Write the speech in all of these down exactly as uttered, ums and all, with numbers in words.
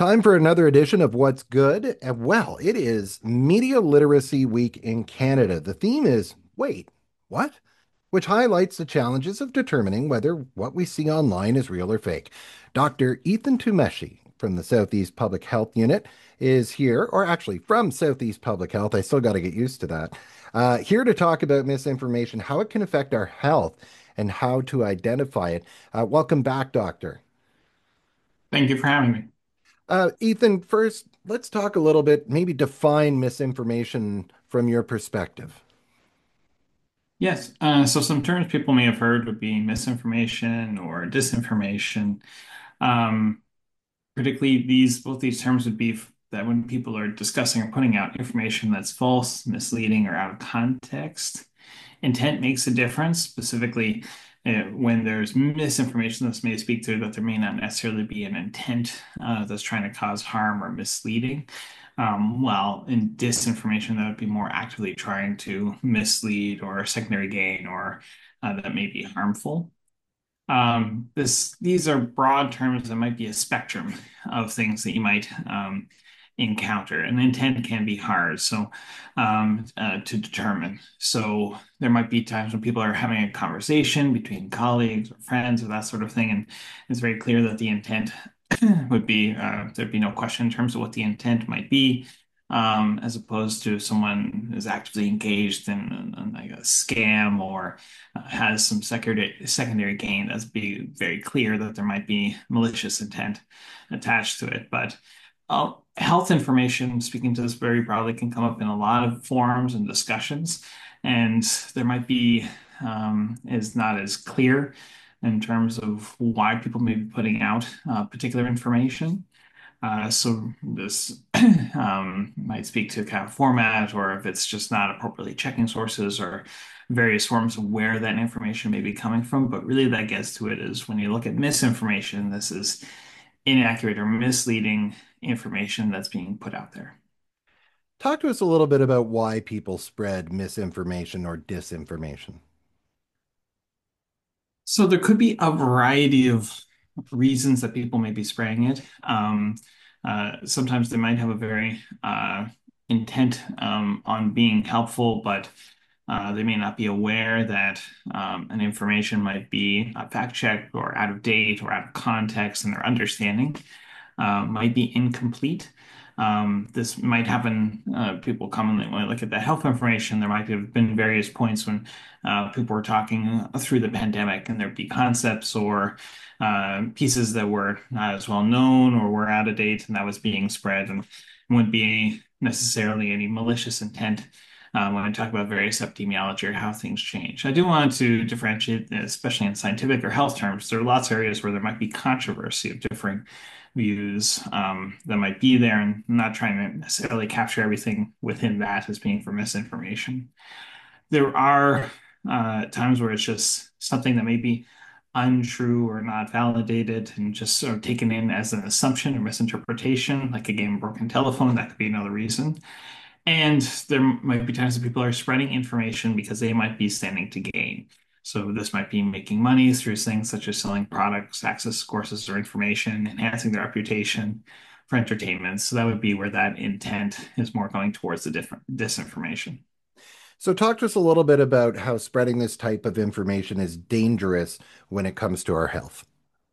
Time for another edition of What's Good. And well, it is Media Literacy Week in Canada. The theme is Wait, what? Which highlights the challenges of determining whether what we see online is real or fake. Doctor Ethan Tumeshi from the Southeast Public Health Unit is here, or actually from Southeast Public Health. I still got to get used to that. Uh, here to talk about misinformation, how it can affect our health, and how to identify it. Uh, welcome back, Doctor. Thank you for having me. Uh, Ethan, first, let's talk a little bit, maybe define misinformation from your perspective. Yes, uh, so some terms people may have heard would be misinformation or disinformation. Um, Particularly these, both these terms would be f- that when people are discussing or putting out information that's false, misleading, or out of context, intent makes a difference. Specifically, uh, when there's misinformation, this may speak to that there may not necessarily be an intent uh, that's trying to cause harm or misleading. Um, while in disinformation, that would be more actively trying to mislead or secondary gain or uh, that may be harmful. Um, this these are broad terms that might be a spectrum of things that you might um, encounter, and intent can be hard so um, uh, to determine. So there might be times when people are having a conversation between colleagues or friends or that sort of thing, and it's very clear that the intent would be uh, there'd be no question in terms of what the intent might be. Um, as opposed to someone who's actively engaged in, in like a scam or uh, has some secondary secondary gain, that's be very clear that there might be malicious intent attached to it. But uh, health information, speaking to this very broadly, can come up in a lot of forums and discussions, and there might be um, is not as clear in terms of why people may be putting out uh, particular information. Uh, so this um, might speak to kind of format, or if it's just not appropriately checking sources, or various forms of where that information may be coming from. But really, that gets to it is when you look at misinformation, this is inaccurate or misleading information that's being put out there. Talk to us a little bit about why people spread misinformation or disinformation. So there could be a variety of reasons that people may be spraying it. Um, uh, sometimes they might have a very uh, intent um, on being helpful, but uh, they may not be aware that um, an information might be uh, fact checked or out of date or out of context, and their understanding uh, might be incomplete. Um, this might happen. Uh, people commonly, when I look at the health information, there might have been various points when uh, people were talking through the pandemic, and there'd be concepts or uh, pieces that were not as well known or were out of date, and that was being spread, and wouldn't be necessarily any malicious intent. Uh, when I talk about various epidemiology or how things change, I do want to differentiate, especially in scientific or health terms. There are lots of areas where there might be controversy of differing views um, that might be there, and not trying to necessarily capture everything within that as being for misinformation. There are uh, times where it's just something that may be untrue or not validated and just sort of taken in as an assumption or misinterpretation, like a game of broken telephone. That could be another reason. And there might be times that people are spreading information because they might be standing to gain. So this might be making money through things such as selling products, access courses or information, enhancing their reputation for entertainment. So that would be where that intent is more going towards the different disinformation. So, talk to us a little bit about how spreading this type of information is dangerous when it comes to our health.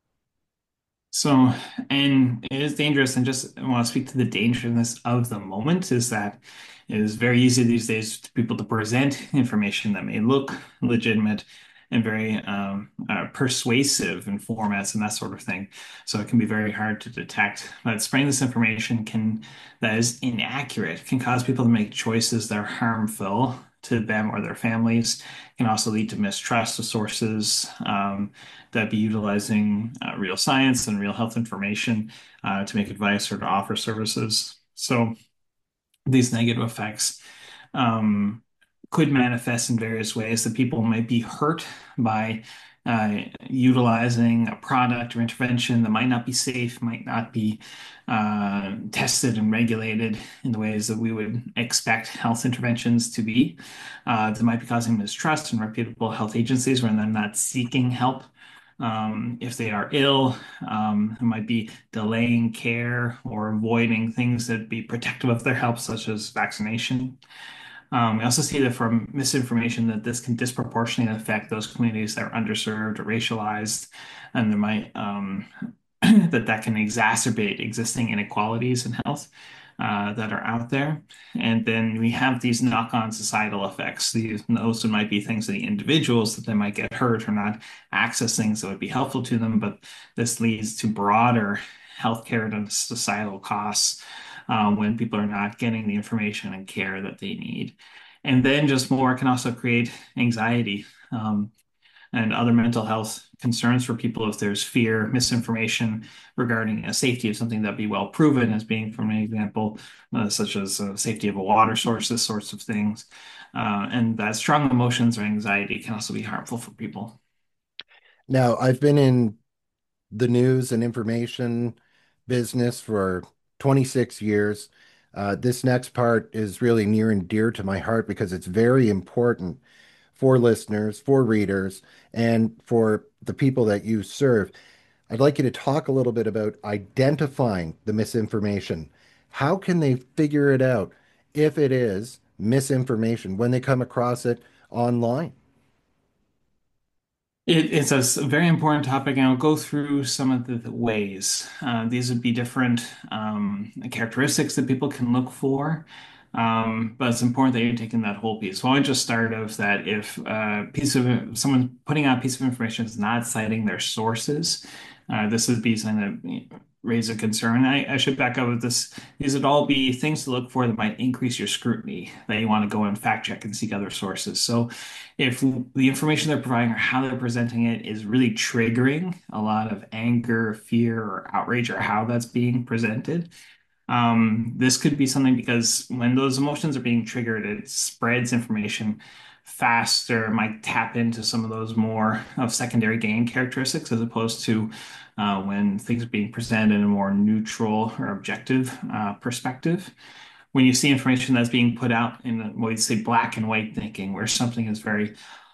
So, and it is dangerous. And just I want to speak to the dangerousness of the moment is that it is very easy these days to people to present information that may look legitimate and very um, uh, persuasive in formats and that sort of thing. So it can be very hard to detect. But spreading this information can that is inaccurate can cause people to make choices that are harmful to them or their families. Can also lead to mistrust of sources. Um, that be utilizing uh, real science and real health information uh, to make advice or to offer services. So these negative effects um, could manifest in various ways that people might be hurt by uh, utilizing a product or intervention that might not be safe, might not be uh, tested and regulated in the ways that we would expect health interventions to be. Uh, that might be causing mistrust in reputable health agencies when they're not seeking help Um, if they are ill, um, it might be delaying care or avoiding things that be protective of their health, such as vaccination. Um, we also see that from misinformation that this can disproportionately affect those communities that are underserved or racialized, and there might um, that that can exacerbate existing inequalities in health uh, that are out there. And then we have these knock-on societal effects. These those might be things that the individuals that they might get hurt or not access things that would be helpful to them, but this leads to broader healthcare and societal costs uh, when people are not getting the information and care that they need. And then just more can also create anxiety. Um, and other mental health concerns for people if there's fear, misinformation regarding a safety of something that be well proven as being, from an example, uh, such as uh, safety of a water source, this sorts of things. Uh, and that strong emotions or anxiety can also be harmful for people. Now, I've been in the news and information business for twenty-six years. Uh, this next part is really near and dear to my heart because it's very important for listeners, for readers, and for the people that you serve. I'd like you to talk a little bit about identifying the misinformation. How can they figure it out if it is misinformation when they come across it online? It, it's a s- very important topic, and I'll go through some of the, the ways. Uh, these would be different um, characteristics that people can look for, um, but it's important that you're taking that whole piece. So I just start of that if a piece of someone putting out a piece of information is not citing their sources, uh, this would be something that raise a concern. I, I should back up with this. These would all be things to look for that might increase your scrutiny, that you want to go and fact check and seek other sources. So if the information they're providing or how they're presenting it is really triggering a lot of anger, fear, or outrage, or how that's being presented, um, this could be something because when those emotions are being triggered, it spreads information faster, might tap into some of those more of secondary gain characteristics as opposed to uh, when things are being presented in a more neutral or objective uh, perspective. When you see information that's being put out in what we say black and white thinking, where something is very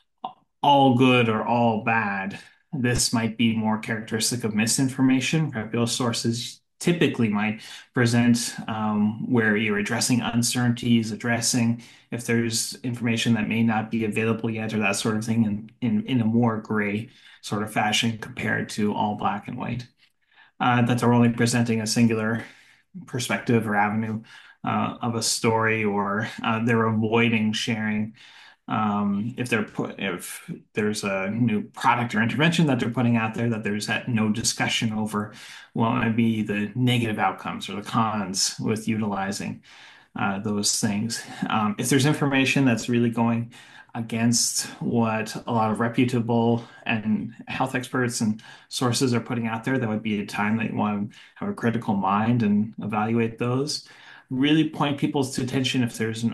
all good or all bad. This might be more characteristic of misinformation. Reputable sources typically might present um, where you're addressing uncertainties, addressing if there's information that may not be available yet or that sort of thing in, in, in a more gray sort of fashion compared to all black and white. Uh, that they're only presenting a singular perspective or avenue uh, of a story, or uh, they're avoiding sharing um, if they're put if there's a new product or intervention that they're putting out there, that there's that no discussion over what might be the negative outcomes or the cons with utilizing uh, those things. Um, if there's information that's really going against what a lot of reputable and health experts and sources are putting out there, that would be a time that you want to have a critical mind and evaluate those. Really point people's attention if there's an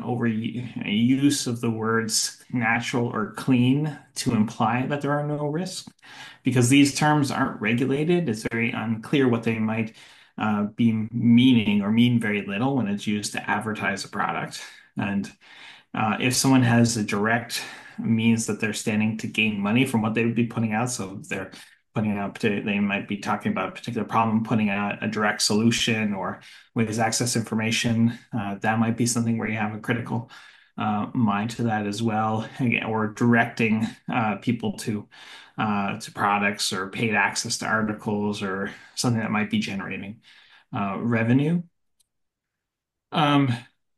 overuse of the words natural or clean to imply that there are no risks, because these terms aren't regulated. It's very unclear what they might uh, be meaning or mean very little when it's used to advertise a product. And uh, if someone has a direct means that they're standing to gain money from what they would be putting out, so if they're putting out, they might be talking about a particular problem, putting out a direct solution or ways to access information. Uh, that might be something where you have a critical uh, mind to that as well, or directing uh, people to uh, to products or paid access to articles or something that might be generating uh, revenue. Um,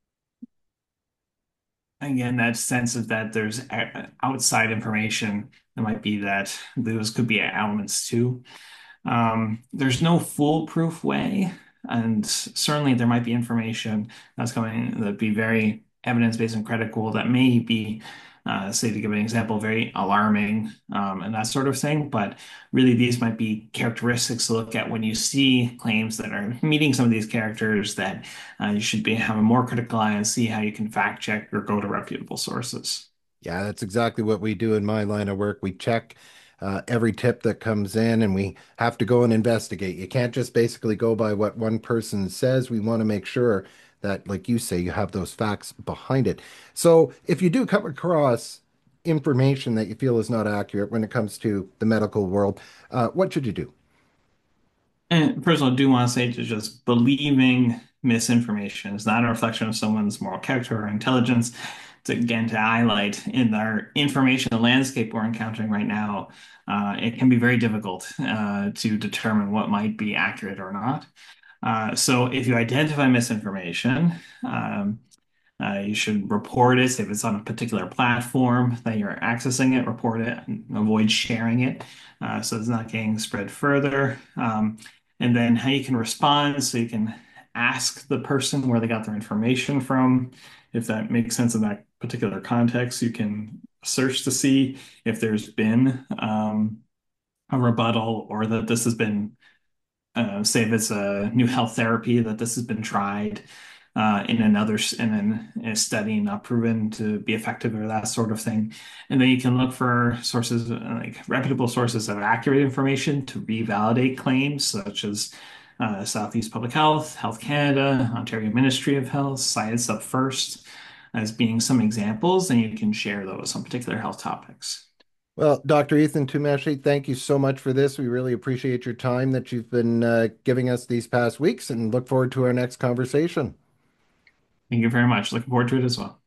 Again, that sense of that there's outside information that might be that those could be elements too. Um, there's no foolproof way, and certainly there might be information that's coming that be very evidence-based and critical that may be, uh, say, to give an example, very alarming um, and that sort of thing. But really, these might be characteristics to look at when you see claims that are meeting some of these characters that uh, you should be have a more critical eye and see how you can fact check or go to reputable sources. Yeah, that's exactly what we do in my line of work. We check uh, every tip that comes in and we have to go and investigate. You can't just basically go by what one person says. We want to make sure that, like you say, you have those facts behind it. So if you do come across information that you feel is not accurate when it comes to the medical world, uh, what should you do? And first of all, I do want to say to just believing misinformation is not a reflection of someone's moral character or intelligence. To again to highlight in our information landscape we're encountering right now, uh, it can be very difficult uh, to determine what might be accurate or not. Uh, so if you identify misinformation, um, uh, you should report it. If it's on a particular platform that you're accessing it, report it and avoid sharing it uh, so it's not getting spread further. Um, and then how you can respond, so you can ask the person where they got their information from. If that makes sense in that particular context, you can search to see if there's been um, a rebuttal or that this has been uh, say if it's a new health therapy that this has been tried uh, in another in, an, in a study not proven to be effective or that sort of thing. And then you can look for sources uh, like reputable sources of accurate information to revalidate claims such as uh, Southeast Public Health, Health Canada, Ontario Ministry of Health, Science Up First as being some examples, and you can share those on particular health topics. Well, doctor Ethan Tumeshy, thank you so much for this. We really appreciate your time that you've been uh, giving us these past weeks and look forward to our next conversation. Thank you very much. Looking forward to it as well.